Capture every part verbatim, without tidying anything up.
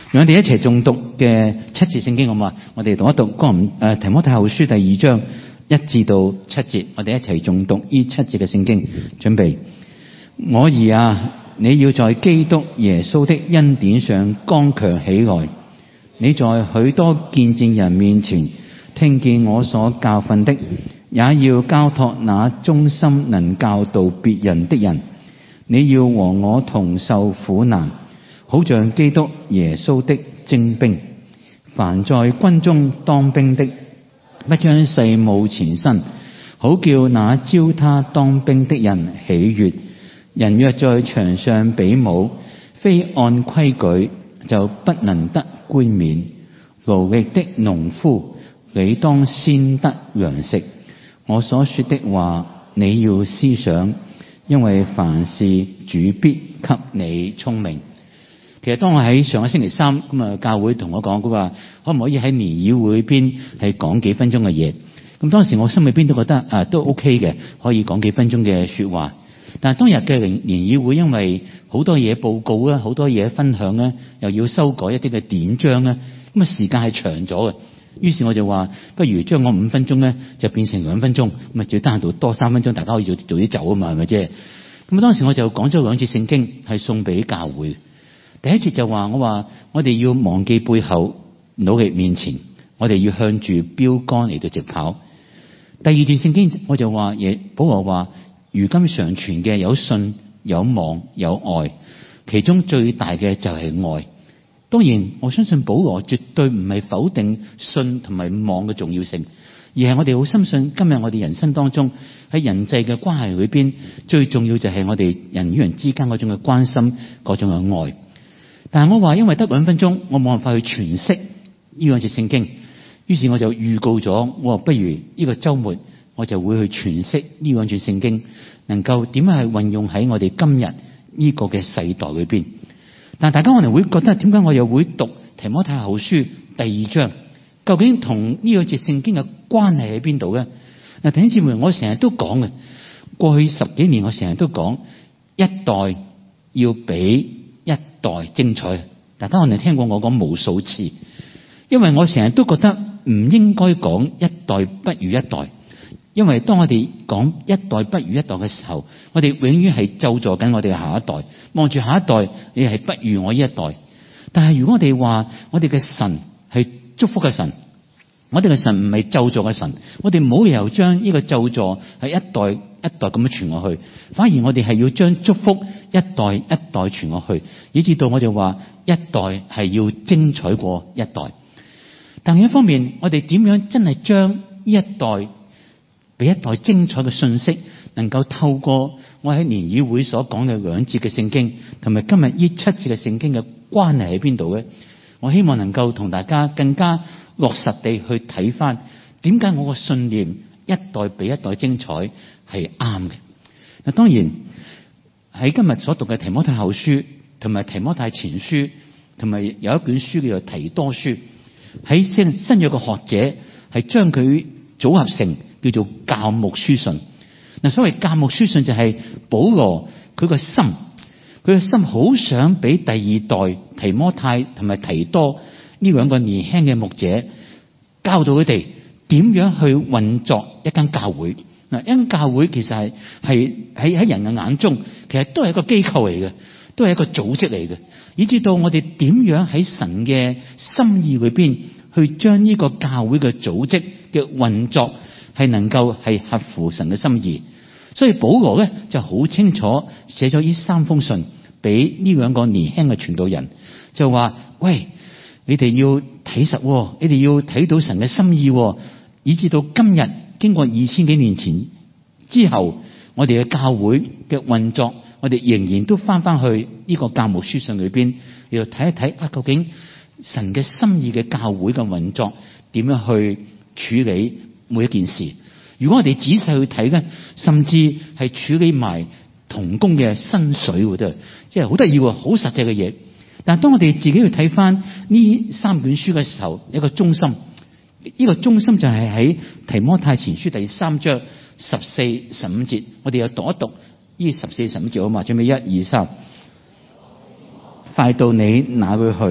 讓我哋一齊誦讀嘅七節聖經好嘛？我哋讀一讀哥林誒提摩太後書第二章一至到七節，我哋一齊誦讀呢七節嘅聖經。準備，我兒啊，你要在基督耶穌的恩典上剛強起來。你在許多見證人面前聽見我所教訓的，也要交託那忠心能教導別人的人。你要和我同受苦難，好像基督耶穌的精兵。凡在軍中當兵的，不將世務纏身，好叫那招他當兵的人喜悅。人若在場上比武，非按規矩，就不能得冠冕。勞役的農夫，你當先得糧食。我所說的話，你要思想，因為凡事主必給你聰明。其實當我喺上個星期三咁啊，教會同我講，佢話可唔可以喺年議會邊係講幾分鐘嘅嘢？咁當時我心裏邊都覺得啊，都 OK 嘅，可以講幾分鐘嘅說話。但係當日嘅年議會，因為好多嘢報告啦，好多嘢分享啦，又要修改一啲嘅典章啦，咁啊時間係長咗嘅。於是我就話，不如將我五分鐘咧就變成兩分鐘，咁啊最得閒到多三分鐘，大家可以早早啲走啊嘛，係咪啫？咁啊當時我就講咗兩節聖經，係送俾教會。第一節就話，我話我哋要忘記背後，努力面前，我哋要向住標杆嚟到直跑。第二段聖經我就話，嘢保羅話，如今常存嘅有信、有望、有愛，其中最大嘅就係愛。當然我相信保羅絕對唔係否定信同埋望嘅重要性，而係我哋好深信今日我哋人生當中喺人際嘅關係裏邊，最重要就係我哋人與人之間嗰種嘅關心，嗰種嘅愛。但係我話，因為得兩分鐘，我冇辦法去詮釋呢兩節聖經，於是我就預告咗，我話不如呢個周末我就會去詮釋呢兩節聖經，能夠點樣去運用喺我哋今日呢個嘅世代裏邊。但大家可能會覺得，點解我又會讀提摩太後書第二章？究竟同呢兩節聖經嘅關係喺邊度咧？嗱，弟兄姊妹，我成日都講嘅，過去十幾年我成日都講，一代要比一代精彩。大家可能聽過我講無數次，因為我成日都覺得唔應該講一代不如一代，因為當我哋講一代不如一代嘅時候，我哋永遠係咒詛緊我哋嘅下一代，望住下一代，你係不如我呢一代。但係如果我哋話我哋嘅神係祝福嘅神，我哋嘅神唔係咒詛嘅神，我哋冇理由將呢個咒詛係一代一代咁樣傳落去，反而我哋係要將祝福一代一代傳落去，以至到我就話一代係要精彩過一代。但另一方面，我哋點樣真係將呢一代比一代精彩嘅信息，能夠透過我喺年議會所講嘅兩節嘅聖經，同埋今日呢七節嘅聖經嘅關係喺邊度咧？我希望能夠同大家更加落實地去睇翻，點解我個信念一代比一代精彩係啱嘅。嗱，當然喺今日所讀嘅提摩太後書同埋提摩太前書，同埋有一卷書叫做提多書，喺新新約嘅學者係將佢組合成叫做教牧書信。嗱，所謂教牧書信就係保羅佢個心，佢個心好想俾第二代提摩太同埋提多呢兩個年輕嘅牧者，教導佢哋點樣去運作一間教會。嗱，一間教會其實係係喺喺人嘅眼中，其實都係一個機構嚟嘅，都係一個組織嚟嘅，以至到我哋點樣喺神嘅心意裏邊去將呢個教會嘅組織嘅運作係能夠係合乎神嘅心意。所以保羅咧就好清楚寫咗呢三封信俾呢兩個年輕嘅傳道人，就話：喂，你哋要睇實，你哋要睇到神嘅心意，以至到今日經過二千幾年前之後，我哋嘅教會嘅運作，我哋仍然都翻翻去呢個教牧書信裏邊，要睇一睇啊，究竟神嘅心意嘅教會嘅運作點樣去處理每一件事。如果我哋仔細去睇咧，甚至係處理埋同工嘅薪水，都即係好得意喎，好實際嘅嘢。但係當我哋自己去睇翻呢三卷書嘅時候，有一個中心，呢、這個中心就係喺提摩太前書第三章十四、十五節，我哋又讀一讀呢十四、十五節好嘛？準備一二三，快到你那裏去，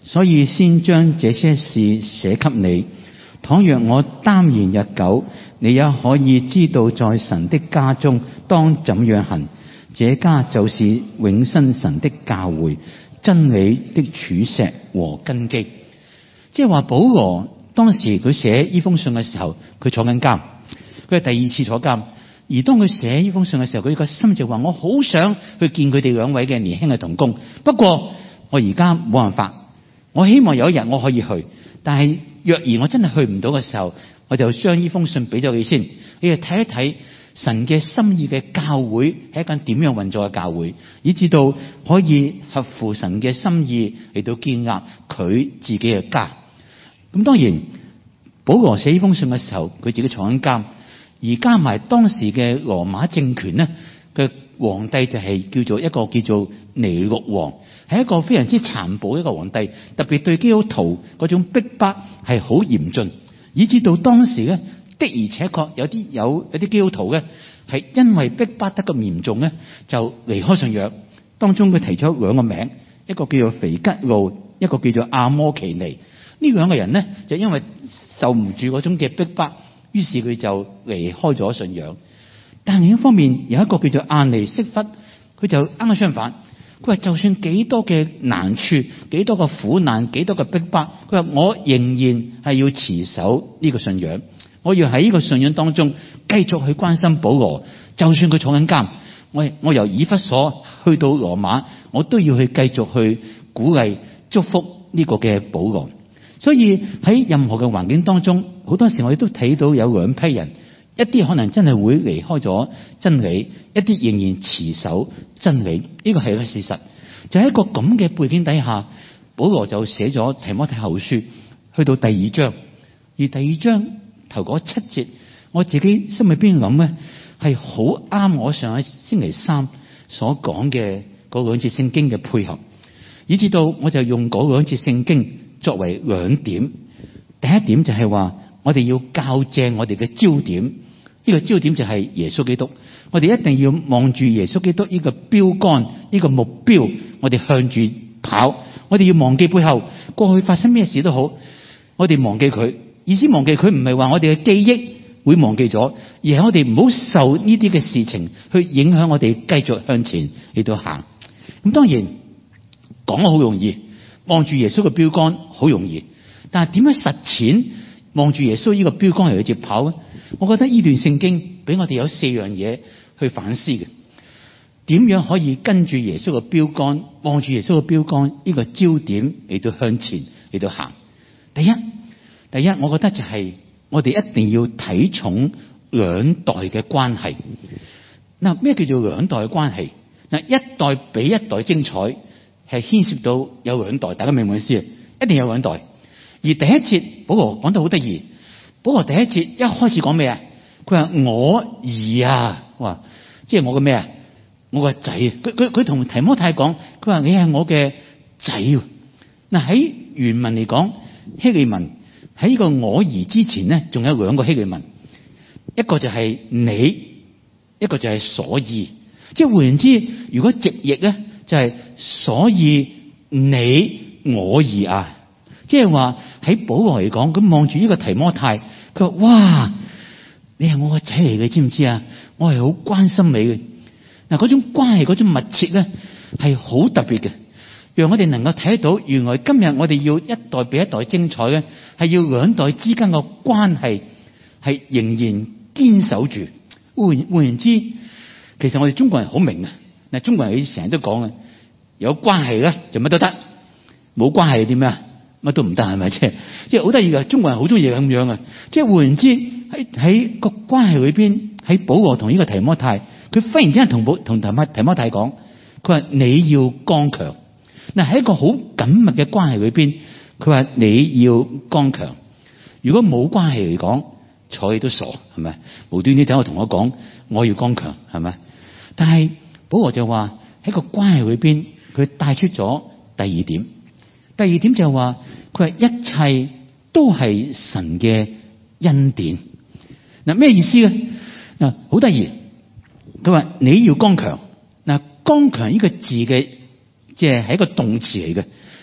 所以先將這些事寫給你。倘若我耽延日久，你也可以知道在神的家中當怎樣行。這家就是永生神的教會，真理的柱石和根基。即係話保羅當時佢寫呢封信嘅時候，佢坐緊監，佢係第二次坐監。而當佢寫呢封信嘅時候，佢個心就話：我好想去見佢哋兩位嘅年輕嘅同工，不過我而家冇辦法。我希望有一日我可以去，但係若然我真係去唔到嘅時候，我就將呢封信俾咗你先，你哋睇一睇神嘅心意嘅教會係一間點樣運作嘅教會，以至到可以合乎神嘅心意嚟到建立佢自己嘅家。咁當然保羅寫呢封信嘅時候，佢自己坐緊監，而加埋當時嘅羅馬政權呢嘅皇帝就係叫做一個叫做尼祿王，係一個非常之殘暴嘅一個皇帝，特別對基督徒嗰種逼迫係好嚴峻，以至到當時咧的而且確有啲有有啲基督徒咧係因為逼迫得咁嚴重咧，就離開信仰。當中佢提出兩個名，一個叫做腓吉路，一個叫做阿摩奇尼。呢兩個人咧就因為受唔住嗰種嘅逼迫，於是佢就離開咗信仰。但另一方面有一個叫做阿尼色弗，佢就啱啱相反。佢話就算幾多嘅難處，幾多嘅苦難，幾多嘅逼迫，佢話我仍然係要持守呢個信仰，我要喺呢個信仰當中繼續去關心保羅。就算佢坐緊監，我我由以弗所去到羅馬，我都要去繼續去鼓勵祝福呢個嘅保羅。所以喺任何嘅環境當中，好多時我哋都睇到有兩批人，一啲可能真係會離開咗真理，一啲仍然持守真理。呢個係一個事實。就喺一個咁嘅背景底下，保羅就寫咗提摩太後書去到第二章，而第二章頭嗰七節，我自己心裏邊諗咧係好啱我上一星期三所講嘅嗰兩節聖經嘅配合，以至到我就用嗰兩節聖經作為兩點。第一點就係話我哋要校正我哋嘅焦點，呢、這個焦點就係耶穌基督。我哋一定要望住耶穌基督呢個標杆，呢、這個目標，我哋向住跑。我哋要忘記背後過去發生咩事都好，我哋忘記佢。意思忘記佢唔係話我哋嘅記憶會忘記咗，而係我哋唔好受呢啲嘅事情去影響我哋繼續向前嚟到行。咁當然講好容易，望住耶穌嘅標杆好容易，但係點樣實踐望住耶穌呢個標杆嚟去接跑咧？我覺得呢段聖經俾我哋有四樣嘢去反思嘅。點樣可以跟住耶穌嘅標杆，望住耶穌嘅標杆呢個焦點嚟到向前嚟到行？第一，第一，我覺得就係我哋一定要睇重兩代嘅關係。嗱，咩叫做兩代嘅關係？嗱，一代比一代精彩，係牽涉到有兩代，大家明唔明意思啊？一定有兩代。而第一節保羅講得好得意，保羅第一節一開始講咩啊？佢話我兒啊，哇，即係我嘅咩啊？我個仔。佢佢佢同提摩太講，佢話你係我嘅仔。嗱，喺原文嚟講，希利文喺呢個我兒之前咧，仲有兩個希利文，一個就係你，一個就係所以。即係換言之，如果直譯咧，就係所以你我兒啊。即係話喺保羅嚟講，咁望住呢個提摩太，佢話哇，你係我個仔嚟嘅，知唔知啊？我係好關心你嘅。嗱，嗰種關係，嗰種密切咧，係好特別嘅，讓我哋能夠睇到，原來今日我哋要一代比一代精彩咧，係要兩代之間嘅關係係仍然堅守住。換換言之，其實我哋中國人好明啊。嗱，中國人成日都講啊，有關係咧就乜都得，冇關係點咩啊？乜都唔得，係咪？即係即係好得意噶，中國人好中意咁樣啊！即係換言之，喺喺個關係裏邊，喺保羅同呢個提摩太，佢忽然之間同保同提摩提摩太講，佢話你要剛強。嗱，喺一個好緊密嘅關係裏邊，佢話你要剛強。如果冇關係嚟講，睬你都傻，係咪？無端端等我同我講我要剛強，係咪？但係保羅就話喺個關係裏邊，佢帶出咗第二點。第二點就係話，佢話一切都係神嘅恩典。嗱，咩意思咧？嗱，好得意。佢話你要剛強。嗱，剛強呢個字嘅，即係係一個動詞嚟嘅。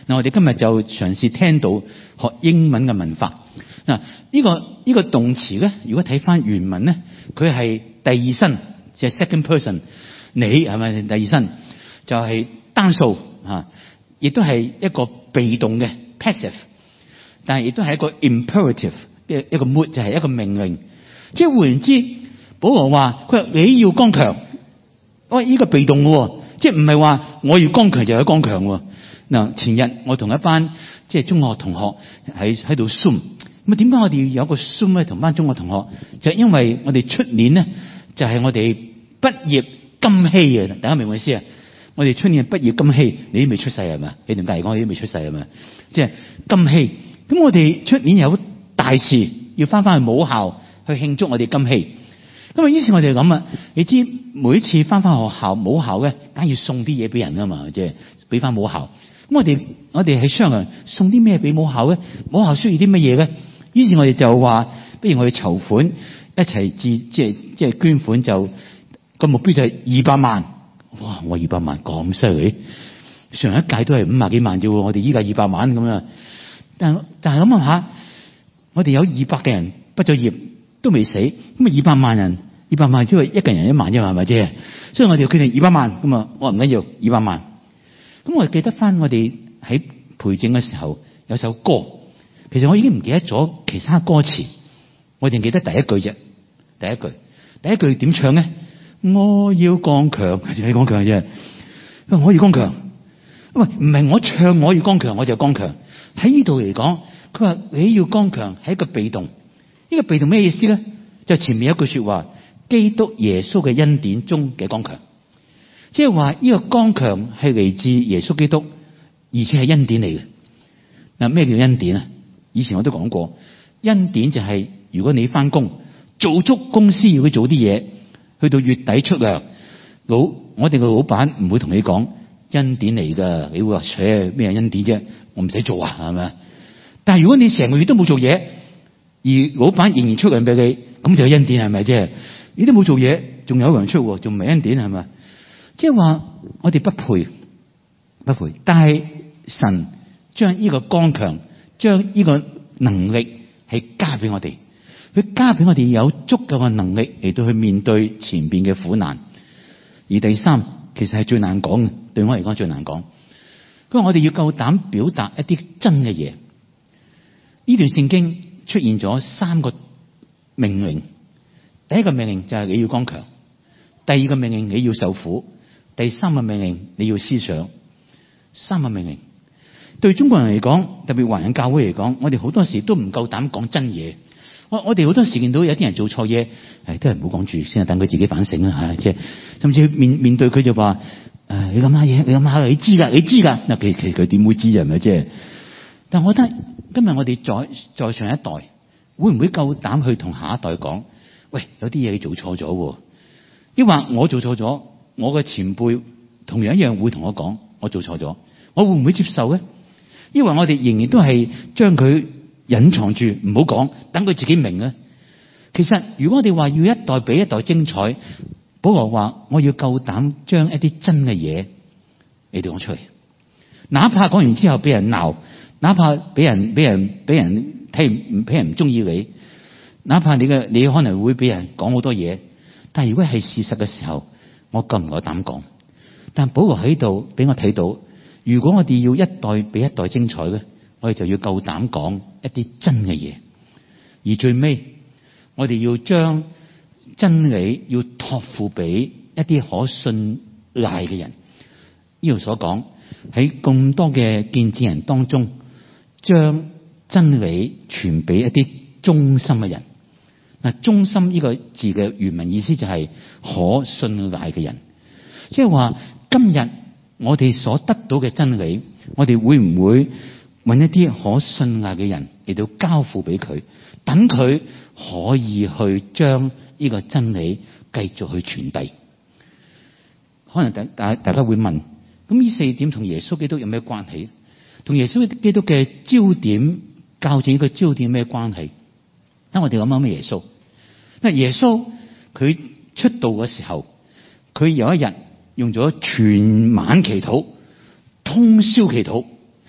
嗱，我哋今日就嘗試聽到學英文嘅文法。嗱，呢個呢個動詞咧，如果睇翻原文咧，佢係第二身，即係 second person， 你係咪第二身？就係單數啊，亦都係一個被動嘅 passive， 但係亦都係一個 imperative 嘅一個 mood， 就係一個命令。即係換言之，保羅話佢話你要剛強，喂，呢個被動嘅，即係唔係話我要剛強就有剛強喎。嗱，前日我同一班即係中學同學喺喺度 Zoom， 咁啊點解我哋要有個 Zoom 咧？同班中學同學就係因為我哋出年咧就係我哋畢業金禧啊！大家明唔明意思啊？我哋出年畢業金禧，你都未出世係咪？你同隔籬講你都未出世係咪？即係金禧，咁我哋出年有大事要翻翻去母校去慶祝我哋金禧。咁啊，於是我哋諗啊，你知每一次翻翻學校母校咧，梗要送啲嘢俾人噶嘛，即係俾翻母校。咁我哋我哋喺商量送啲咩俾母校咧？母校需要啲乜嘢咧？於是我哋就話，不如我哋籌款一齊自即係即係捐款，就個目標就係二百萬。哇！我二百萬咁犀利，上一屆都係五廿幾萬啫喎，我哋依家二百萬咁啊！但但係諗下，我哋有二百嘅人畢咗業都未死，咁啊二百萬人，二百萬只係一個人一萬啫嘛，係咪啫？所以我哋決定二百萬咁啊！我唔緊要二百萬。咁我記得翻我哋喺培正嘅時候有首歌，其實我已經唔記得咗其他歌詞，我淨記得第一句啫。第一句，第一句點唱咧？我要剛強，就係剛強啫。我要剛強，喂，唔係我唱我要剛強，我就剛強。喺呢度嚟講，佢話你要剛強係一個被動。呢、這個被動咩意思咧？就前面有一句說話，基督耶穌嘅恩典中嘅剛強。即係話呢個剛強係嚟自耶穌基督，而且係恩典嚟嘅。嗱，咩叫恩典啊？以前我都講過，恩典就係如果你翻工做足公司要佢做啲嘢，去到月底出糧，老我哋嘅老闆唔會同你講恩典嚟噶，你會話切咩恩典啫？我唔使做啊，係咪？但係如果你成個月都冇做嘢，而老闆仍然出糧俾你，咁就係恩典係咪啫？你都冇做嘢，仲有人出，仲唔係恩典係咪？即係話我哋不配，不配，但係神將呢個剛強，將呢個能力係加俾我哋，佢加俾我哋有足夠嘅能力嚟到去面對前邊嘅苦難。而第三，其實係最難講嘅，對我嚟講最難講。因為我哋要夠膽表達一啲真嘅嘢。呢段聖經出現咗三個命令，第一個命令就係你要剛強，第二個命令你要受苦，第三個命令你要思想。三個命令對中國人嚟講，特別華人教會嚟講，我哋好多時都唔夠膽講真嘢。我我哋好多時見到有啲人做錯嘢，誒都係唔好講住先，等佢自己反省啦吓。即係甚至面面對佢就話誒，你諗下嘢，你諗下，你知噶，你知噶。嗱，其其佢點會知係咪？即係，但我覺得今日我哋再再上一代會唔會夠膽去同下一代講？喂，有啲嘢你做錯咗，抑或我做錯咗，我嘅前輩同樣一樣會同我講，我做錯咗，我會唔會接受咧？抑或我哋仍然都係將佢隱藏住，唔好講，等佢自己明咧。其實如果我哋話要一代比一代精彩，保羅話我要夠膽將一啲真嘅嘢你哋講出嚟，哪怕講完之後俾人鬧，哪怕俾人俾人俾人睇唔俾人唔中意你，哪怕你嘅你可能會俾人講好多嘢，但係如果係事實嘅時候，我夠唔夠膽講？但保羅喺度俾我睇到，如果我哋要一代比一代精彩咧，我哋就要夠膽講一啲真嘅嘢，而最尾我哋要將真理要託付俾一啲可信賴嘅人。呢度所講喺咁多嘅見證人當中，將真理傳俾一啲忠心嘅人。嗱，忠心呢個字嘅原文意思就係可信賴嘅人，即係話今日我哋所得到嘅真理，我哋會唔會揾一啲可信賴嘅人嚟到交付俾佢，等佢可以去將呢個真理繼續去傳遞？可能大大大家會問，咁呢四點同耶穌基督有咩關係？同耶穌基督嘅焦點教住呢個焦點有咩關係？等我哋諗諗咩耶穌？因為耶穌佢出道嘅時候，佢有一日用咗全晚祈禱、通宵祈禱。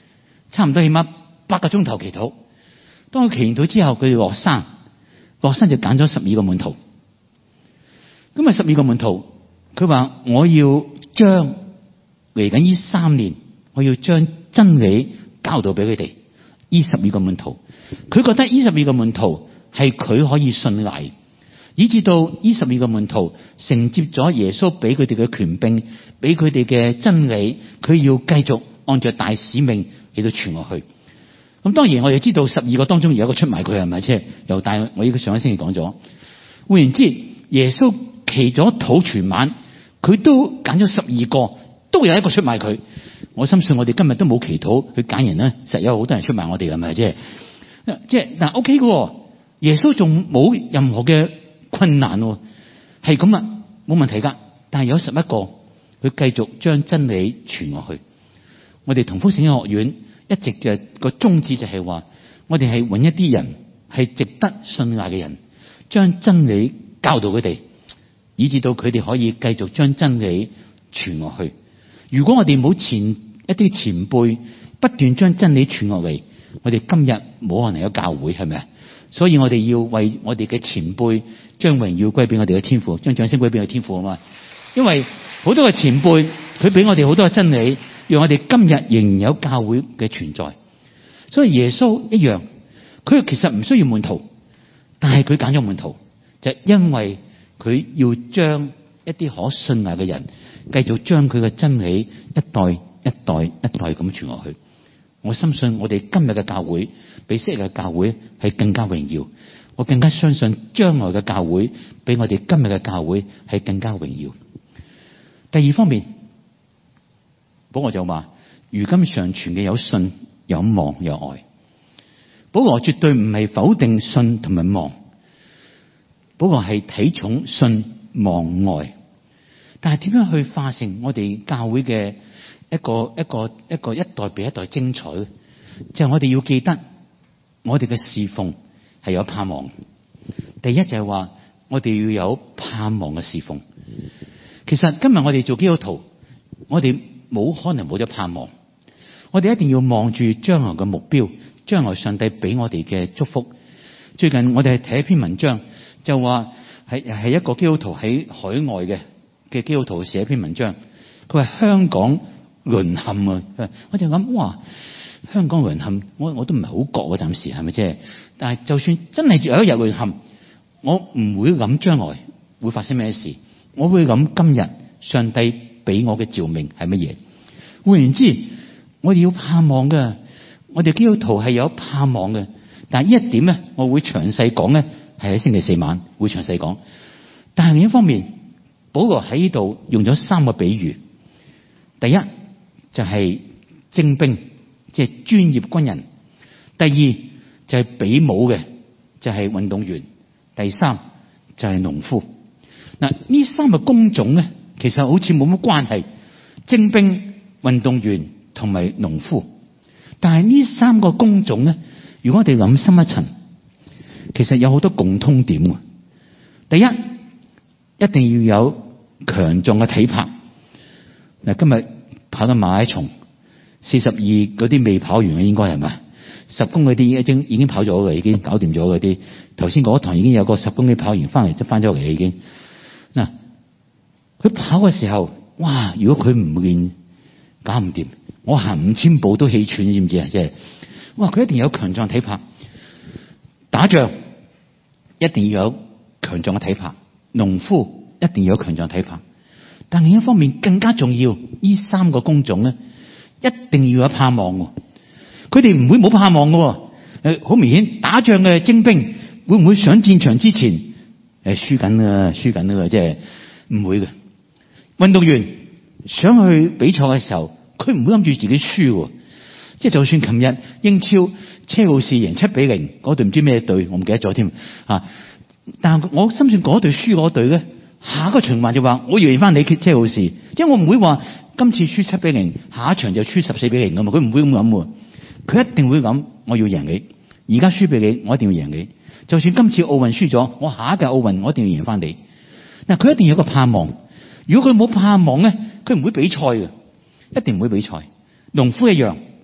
差唔多起碼八個鐘頭祈禱。當佢祈完禱之後，佢哋落山，落山就揀咗十二個門徒。咁啊，十二個門徒，佢話我要將嚟緊呢三年，我要將真理教導俾佢哋。呢十二個門徒，佢覺得呢十二個門徒係佢可以信賴，以至到呢十二個門徒承接咗耶穌俾佢哋嘅權柄，俾佢哋嘅真理，佢要繼續按照大使命嚟到傳落去。咁當然我哋知道十二個當中有一個出賣佢，係咪？即係又帶我呢個上一星期講咗。換言之，耶穌祈咗禱全晚，佢都揀咗十二個，都有一個出賣佢。我深信我哋今日都冇祈禱去揀人咧，實有好多人出賣我哋，係咪？即係即係嗱 ，OK 嘅，耶穌仲冇任何嘅困難，係咁啊，冇問題噶。但係有十一個，佢繼續將真理傳落去。我哋同福聖經學院一直就係個宗旨就係話，我哋係揾一啲人係值得信賴嘅人，將真理教導佢哋，以至到佢哋可以繼續將真理傳落去。如果我哋冇前一啲前輩不斷將真理傳落嚟，我哋今日冇可能有教會，係咪啊？所以我哋要為我哋嘅前輩將榮耀歸俾我哋嘅天父，將掌聲歸俾我哋天父啊嘛！因為好多嘅前輩佢俾我哋好多嘅真理，讓我哋今日仍然有教會嘅存在。所以耶穌一樣，佢其實唔需要門徒，但係佢揀咗門徒，就係因為佢要將一啲可信賴嘅人繼續將佢嘅真理一代一代一代咁傳落去。我深信我哋今日嘅教會比昔日嘅教會係更加榮耀，我更加相信將來嘅教會比我哋今日嘅教會係更加榮耀。第二方面，保羅就話如今常存嘅有信有望有愛。保羅絕對唔係否定信同埋望，保羅係睇重信望愛。但係點樣去化成我哋教會嘅一個一個一個一代比一代精彩咧？就係我哋要記得，我哋嘅侍奉係有盼望。第一就係話，我哋要有盼望嘅侍奉。其實今日我哋做基督徒，我哋冇可能冇咗盼望。我哋一定要望住將來嘅目標，將來上帝俾我哋嘅祝福。最近我哋係睇一篇文章，就話係係一個基督徒喺海外嘅。嘅基督徒寫一篇文章，佢話香港淪陷啊！我就諗哇，香港淪陷，我我都唔係好覺啊，暫時係咪啫？但係就算真係有一日淪陷，我唔會諗將來會發生咩事，我會諗今日上帝俾我嘅召命係乜嘢。換言之，我哋要盼望嘅，我哋基督徒係有盼望嘅。但係呢一點咧，我會詳細講咧，係喺星期四晚會詳細講。但係另一方面，保羅喺呢度用咗三個比喻。第一就係精兵，即係專業軍人；第二就係比武嘅，就係運動員；第三就係農夫。嗱，呢三個工種咧，其實好似冇乜關係，精兵、運動員同埋農夫。但係呢三個工種咧，如果我哋諗深一層，其實有好多共通點。第一，一定要有強壯嘅體魄。嗱，今日跑到馬拉松四十二嗰啲未跑完嘅，應該係咪？十公里啲已經已經跑咗嘅，已經搞掂咗嗰啲。頭先嗰堂已經有個十公里跑完翻嚟，即翻咗嚟已經。嗱，佢跑嘅時候，哇！如果佢唔練，搞唔掂。我行五千步都氣喘，知唔知啊？即係，哇！佢一定有強壯體魄。打仗一定要有強壯嘅體魄。農夫一定要有強壯體魄，但另一方面更加重要，呢三個工種咧，一定要有盼望。佢哋唔會冇盼望嘅。誒，好明顯，打仗嘅精兵會唔會上戰場之前誒輸緊啊？輸緊啊！即係唔會嘅。運動員想去比賽嘅時候，佢唔會諗住自己輸。即係就算琴日英超車路士贏七比零，嗰隊唔知咩隊，我唔記得咗添啊。但係我深信嗰隊輸嗰隊咧，下一個循環就話我要贏翻你車路士，因為我唔會話今次輸七比零，下一場就輸十四比零噶嘛，佢唔會咁諗，佢一定會諗我要贏你，而家輸俾你，我一定要贏你。就算今次奧運輸咗，我下一屆奧運我一定要贏翻你。嗱，佢一定有個盼望，如果佢冇盼望咧，佢唔會比賽嘅，一定唔會比賽。農夫一樣，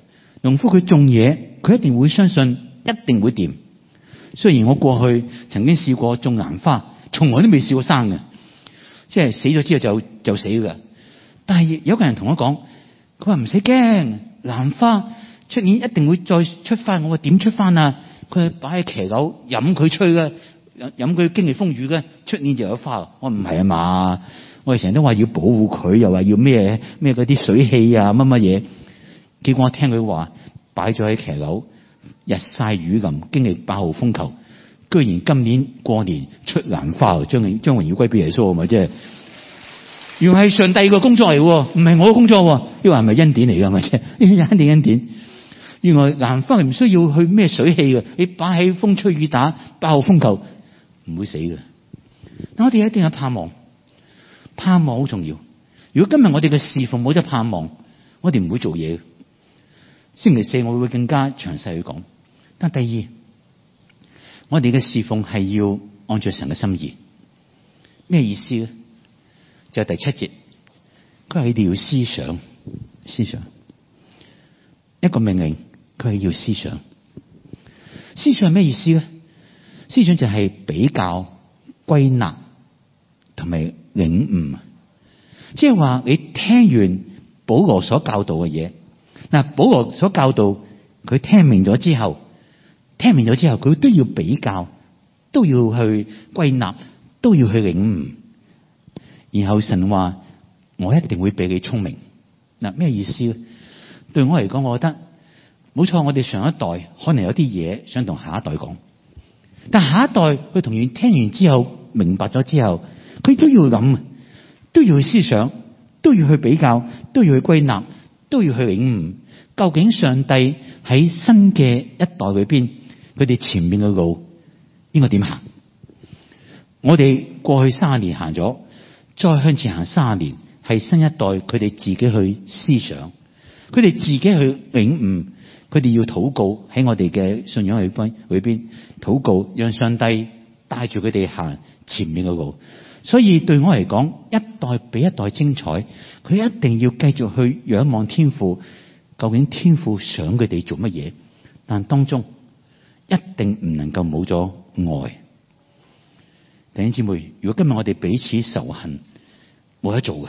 農夫佢種嘢，佢一定會相信一定會掂。雖然我過去曾經試過種蘭花，從來都未試過生嘅，即係死咗之後就就死㗎。但係有個人同我講，佢話唔使驚，蘭花出年一定會再出翻。我話點出翻啊？佢擺喺騎樓飲佢吹嘅，飲佢經歷風雨嘅，出年就有花。我唔係啊嘛，我哋成日都話要保護佢，又話要咩咩嗰啲水氣啊乜乜嘢。結果我聽佢話擺咗喺騎樓，日曬雨淋，經歷八號風球，居然今年過年出蘭花，將將榮耀歸俾耶穌啊嘛！即係原來係上帝個工作嚟，唔係我嘅工作。呢個係咪恩典嚟噶？咪即係呢個恩典恩典。原來蘭花係唔需要去咩水氣嘅，你擺喺風吹雨打八號風球唔會死嘅。但我哋一定有盼望，盼望好重要。如果今日我哋嘅侍奉冇得盼望，我哋唔會做嘢。星期四我會更加詳細去講。但第二，我哋嘅侍奉係要按照神嘅心意。咩意思咧？就係第七節，佢係一定要思想，思想一個命令，佢係要思想。思想係咩意思咧？思想就係比較、歸納同埋領悟。即係話你聽完保羅所教導嘅嘢，嗱，保羅所教導佢聽明咗之後，聽明咗之後，佢都要比較，都要去歸納，都要去領悟。然後神話我一定會俾你聰明。嗱，咩意思咧？對我嚟講，我覺得冇錯，我哋上一代可能有啲嘢想同下一代講，但下一代佢同樣聽完之後明白咗之後，佢都要諗，都要去思想，都要去比較，都要去歸納，都要去領悟。究竟上帝喺新嘅一代裏邊，佢哋前面嘅路應該點行？我哋過去三十年行咗，再向前行三十年，係新一代佢哋自己去思想，佢哋自己去領悟，佢哋要禱告喺我哋嘅信仰裏邊裏邊禱告，讓上帝帶住佢哋行前面嘅路。所以對我嚟講，一代比一代精彩，佢一定要繼續去仰望天父，究竟天父想佢哋做乜嘢？但當中一定唔能夠冇咗愛。弟兄姊妹，如果今日我哋彼此仇恨，冇得做嘅。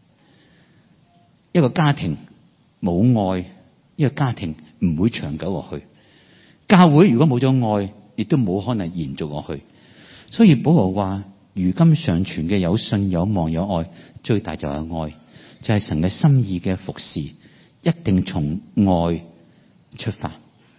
一個家庭冇愛，一個家庭唔會長久落去。教會如果冇咗愛，亦都冇可能延續落去。所以保羅話，如今尚存嘅有信、有望、有愛，最大就係愛，就係神嘅心意嘅服侍，一定從愛出發。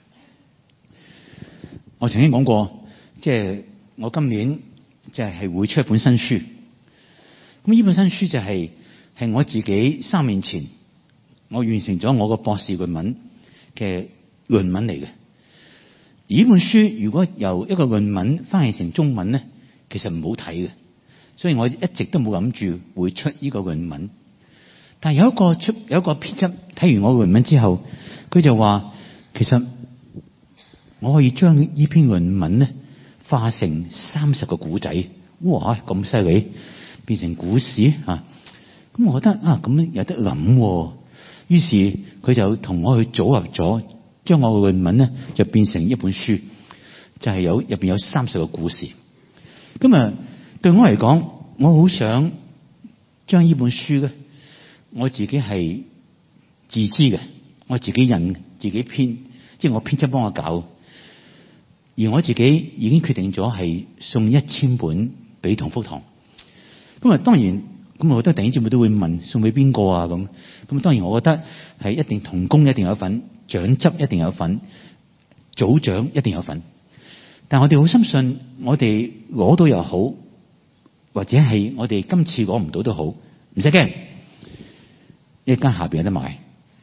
我曾經講過，即係我今年就係會出一本新書。咁呢本新書就係係我自己三年前我完成咗我個博士論文嘅論文嚟嘅。而呢本書如果由一個論文翻譯成中文咧，其實唔好睇嘅，所以我一直都冇諗住會出呢個論文。但係有一個出有一個編輯睇完我個論文之後，佢就話，其實我可以將呢篇論文咧化成三十個古仔。哇，咁犀利，變成故事啊！咁我覺得啊，咁有得諗。於是佢就同我去組合咗，將我嘅論文咧就變成一本書，就係有入邊有三十個故事。咁啊，對我嚟講，我好想將呢本書咧，我自己係自資嘅，我自己印、自己編，即係我編輯幫我搞。而我自己已經決定咗係送一千本俾同福堂。咁啊，當然咁我覺得弟兄姊妹都會問送俾邊個啊？咁咁當然我覺得係一定同工一定有份，長執一定有份，組長一定有份。但我哋好深信，我哋攞到又好，或者係我哋今次攞唔到都好，唔使驚，一間下邊有得買，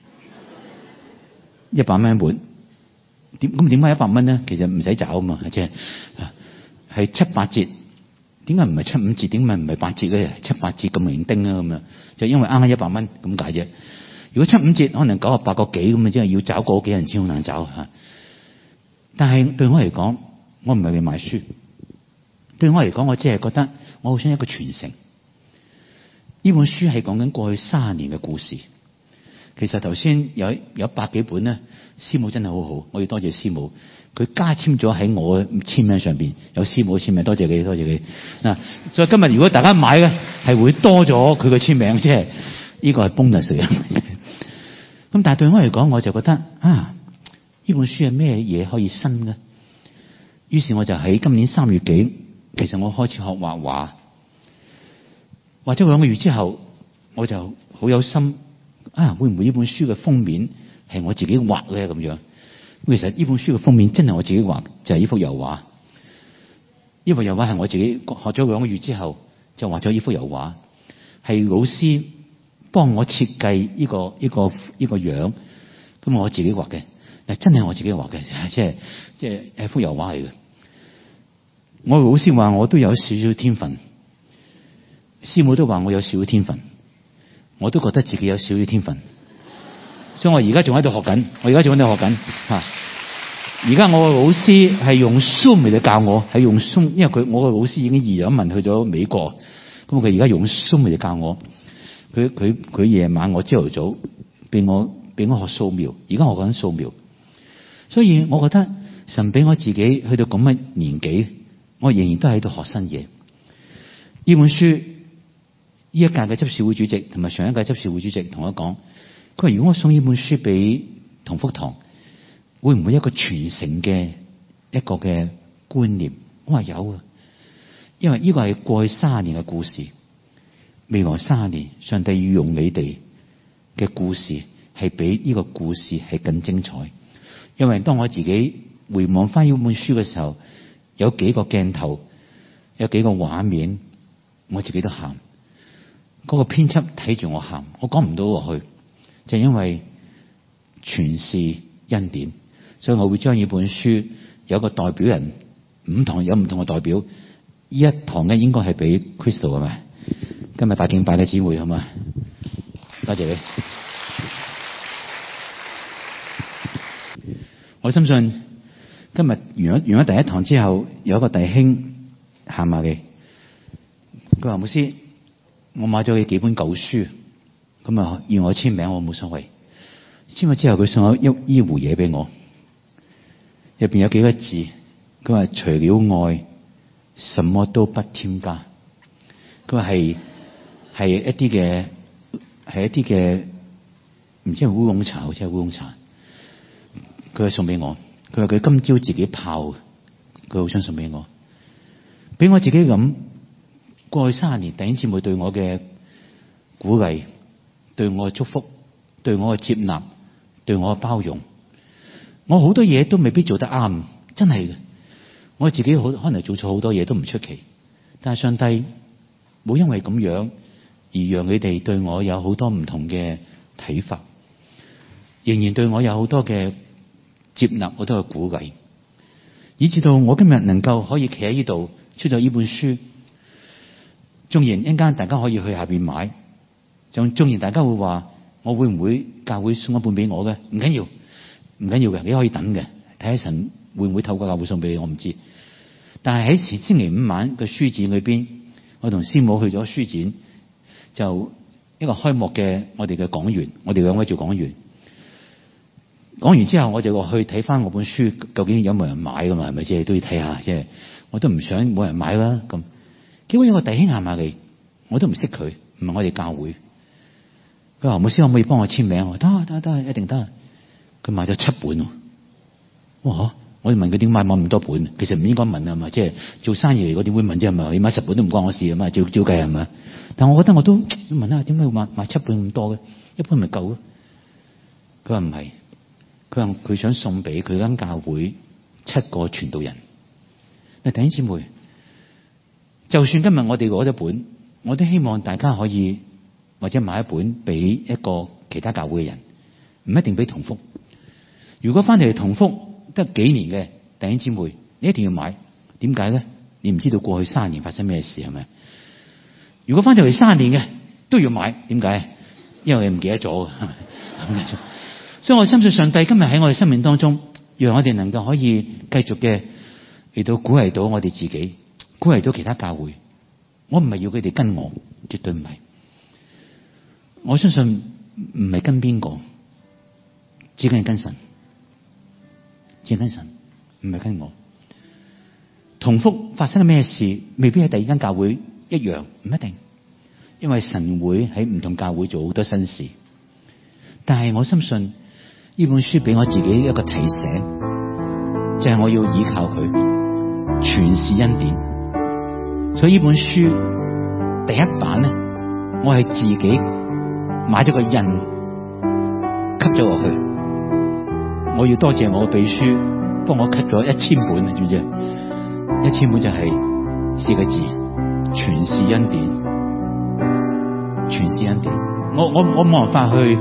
一百蚊一本。點咁點解一百蚊咧？其實唔使找啊嘛，即係係七八折。點解唔係七五折？點解唔係八折咧？七八折咁零丁啊咁樣，就因為啱啱一百蚊咁解啫。如果七五折，可能九十八個幾咁啊，即係要找個幾人先好難找吓。但係對我嚟講，我唔係去買書。對我嚟講，我只係覺得我好想一個傳承。呢本書係講緊過去三十年嘅故事， 其實頭先有有百幾本咧，師母真係好好，我要多謝師母，佢加簽咗喺我簽名上邊，有師母嘅簽名，多謝你，多謝你嗱。所以今日如果大家買咧，係會多咗佢嘅簽名，即係呢個係 bonus 嚟嘅。咁但係對我嚟講，我就覺得啊，呢本書係咩嘢可以新嘅？於是我就喺今年三月幾，其實我開始學畫畫，畫咗兩個月之後，我就好有心啊，會唔會呢本書嘅封面係我自己畫咧咁樣？其實呢本書嘅封面真係我自己畫，就係呢幅油畫。呢幅油畫係我自己學咗兩個月之後就畫咗呢幅油畫，係老師幫我設計呢個呢個呢個樣，咁我自己畫嘅。真係我自己畫嘅，即係即係係幅油畫嚟嘅。我老師話我都有少少天分，師母都話我有少少天分，我都覺得自己有少少天分，所以我而家仲喺度學緊，我而家仲喺度學緊吓。而家我個老師係用 Zoom 嚟教我，係用 Zoom，因為佢我個老師已經移咗民去咗美國，咁佢而家用 Zoom 嚟教我。佢佢佢夜晚我朝頭早俾我俾我學素描，而家學緊素描。所以我覺得神俾我自己去到咁嘅年紀，我仍然都喺度學新嘢。呢本書，呢一屆嘅執事會主席同埋上一屆執事會主席同我講，佢話如果我送呢本書俾同福堂，會唔會一個傳承嘅一個嘅觀念？我話有啊，因為呢個係過去三十年嘅故事，未來三十年上帝要用你哋嘅故事係比呢個故事係更精彩。因為當我自己回望翻呢本書嘅時候，有幾個鏡頭，有幾個畫面，我自己都喊。嗰個編輯睇住我喊，我講唔到落去，就係因為全是恩典，所以我會將呢本書有個代表人，五堂有唔同嘅代表，呢一堂咧應該係俾 Crystal 係咪？今日大敬拜嘅姊妹係嘛？多謝你。我深信今日完咗完咗第一堂之後，有一個弟兄喊下嘅，佢話牧師，我買咗佢幾本舊書，咁啊要我簽名，我冇所謂。簽咗之後，佢送咗一依壺嘢俾我，入邊有幾個字，佢話除了愛，什麼都不添加。佢話係係一啲嘅係一啲嘅唔知係烏龍茶，好似係烏龍茶。佢係送俾我，佢話佢今朝自己泡，佢好想送俾我，俾我自己咁過去三十年弟兄姊妹對我嘅鼓勵，對我嘅祝福，對我嘅接納，對我嘅包容。我好多嘢都未必做得啱，真係嘅。我自己好可能做錯好多嘢都唔出奇，但係上帝冇因為咁樣而讓佢哋對我有好多唔同嘅睇法，仍然對我有好多嘅接納，好多嘅鼓勵，以至到我今日能夠可以企喺呢度出咗呢本書。縱然一陣間大家可以去下邊買，就縱然大家會話我會唔會教會送一本俾我嘅？唔緊要，唔緊要嘅，你可以等嘅，睇下神會唔會透過教會送俾你，我唔知。但係喺星期五晚嘅書展裏邊，我同師母去咗書展，就一個開幕嘅我哋嘅講員，我哋兩位做講員。講完之後，我就落去睇翻我本書，究竟有冇人買噶嘛？係咪即係都要睇下？即係我都唔想冇人買啦。咁結果有個弟兄行埋嚟，我都唔識佢，唔係我哋教會。佢話牧師可唔可以幫我簽名？我得得得，一定得。佢買咗七本。哇！我哋問佢點買買咁多本？其實唔應該問啊嘛，即係做生意嚟，我點會問啫？係咪？你買十本都唔關我事啊嘛，照照計係咪？但我覺得我都問下，點解要買買七本咁多嘅？一本咪夠咯？佢話唔係。佢話佢想送俾佢間教會七個傳道人。弟兄姊妹，就算今日我哋攞一本，我都希望大家可以或者買一本俾一個其他教會嘅人，唔一定俾同福。如果翻嚟同福得幾年嘅弟兄姊妹，你一定要買。點解咧？你唔知道過去三十年發生咩事係咪？如果翻到嚟三十年嘅都要買，點解？因為你唔記得咗。所以我相信上帝今日喺我哋生命當中，讓我哋能夠可以繼續嘅嚟到鼓勵到我哋自己，鼓勵到其他教會。我唔係要佢哋跟我，絕對唔係。我相信唔係跟邊個，只係跟神，只係跟神，唔係跟我。同福發生咩事，未必係第二間教會一樣，唔一定，因為神會喺唔同教會做好多新事。但係我深信呢本書俾我自己一個提醒，就係我要依靠佢，全是恩典。所以呢本書第一版咧，我係自己買咗個印，吸咗落去。我要多謝我嘅秘書幫我吸咗一千本啊，知唔知？一千本就係四個字，全是恩典，全是恩典。我我我冇辦法去，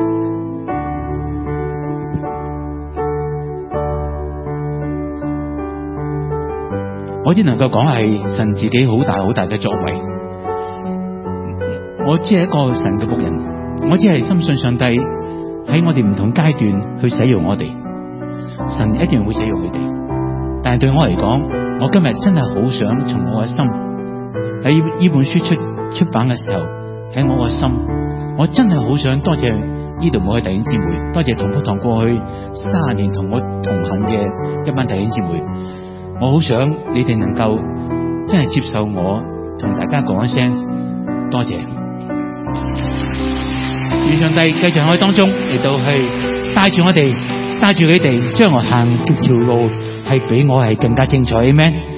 我只能夠講係神自己好大好大嘅作為。我只係一個神嘅僕人，我只係深信上帝喺我哋唔同階段去使用我哋，神一定會使用佢哋。但係對我嚟講，我今日真係好想從我嘅心喺呢本書出出版嘅時候，喺我嘅心，我真係好想多謝呢度每位弟兄姊妹，多謝同福堂過去三十年同我同行嘅一班弟兄姊妹。我好想你哋能夠真係接受我同大家講一聲多謝。願上帝繼續喺當中嚟到去帶住我哋，帶住你哋，將來行條路係比我係更加精彩。Amen。